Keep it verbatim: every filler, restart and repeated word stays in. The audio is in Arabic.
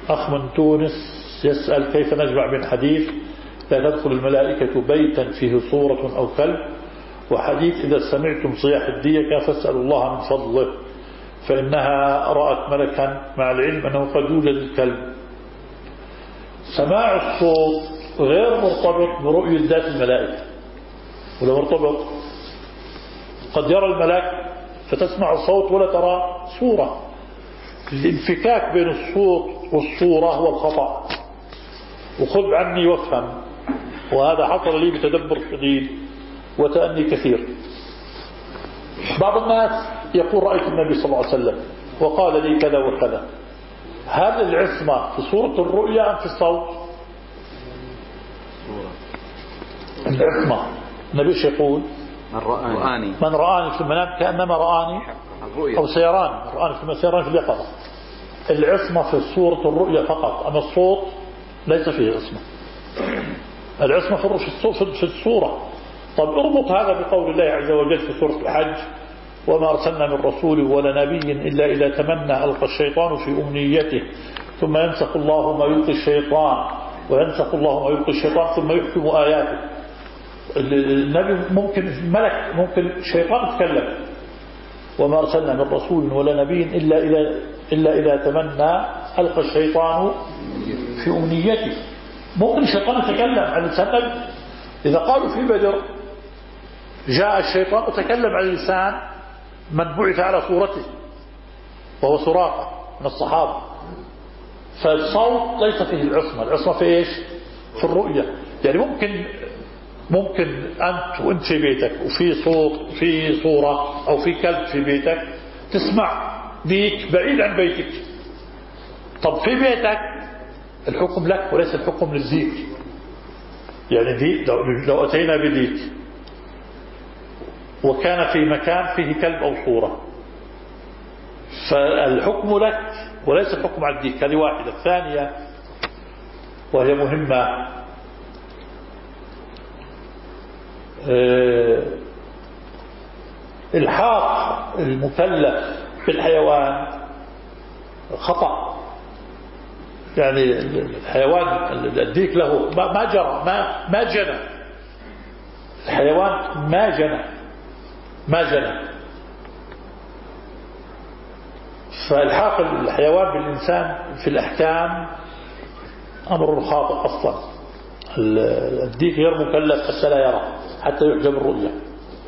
أخ من تونس يسأل كيف نجمع بين حديث لا تدخل الملائكة بيتا فيه صورة أو كلب، وحديث إذا سمعتم صياح الديكة فاسألوا الله من فضله فإنها رأت ملكا، مع العلم أنه قد يوجد الكلب. سماع الصوت غير مرتبط برؤية ذات الملائكة، ولا مرتبط؟ قد يرى الملك فتسمع الصوت ولا ترى صورة. الانفكاك بين الصوت والصورة هو الخطأ، وخذ عني وافهم، وهذا حصل لي بتدبر شديد وتأني كثير. بعض الناس يقول رأيت النبي صلى الله عليه وسلم وقال لي كذا وكذا، هل العصمة في صورة الرؤيا أم في الصوت؟ العصمة النبي ايش يقول؟ من رآني من رآني في المنام كأنما رآني أو سيراني، رآني في سيراني في اليقظة. العصمة في صورة الرؤيا فقط، أما الصوت ليس فيه عصمة. العصمة في الصورة. طب اربط هذا بقول الله عز وجل في سورة الحج: وما أرسلنا من رسول ولا نبي إلا إذا تمنى ألقى الشيطان في أمنيته ثم ينسخ الله ما يلقي الشيطان وينسخ الله ما يلقي الشيطان ثم يحكم آياته. النبي ممكن ملك، ممكن شيطان يتكلم. وما أرسلنا من رسول ولا نبي إلا إذا إلا إذا تمنى ألقى الشيطان في أمنيته. ممكن الشيطان يتكلم عن لسان. إذا قالوا في بدر جاء الشيطان وتكلم عن لسان من بعث على صورته وهو سراقة من الصحابة. فالصوت ليس فيه العصمة. العصمة في إيش؟ في الرؤية. يعني ممكن ممكن أنت وأنت في بيتك وفي صوت في صورة أو في كلب في بيتك تسمع ديك بعيد عن بيتك. طب في بيتك الحكم لك وليس الحكم للديك. يعني ديك لو, لو أتينا بديك وكان في مكان فيه كلب أو صورة فالحكم لك وليس الحكم على الديك. هذه واحدة. الثانية وهي مهمة: أه الحاق المكلف بالحيوان خطأ. يعني الحيوان الديك له ما جرى ما ما جنى. الحيوان ما جنى ما جنى. فالحاق الحيوان بالإنسان في الأحكام أمر خاطئ أصلا. الديك غير مكلف حتى لا يرى، حتى يعجب الرؤية.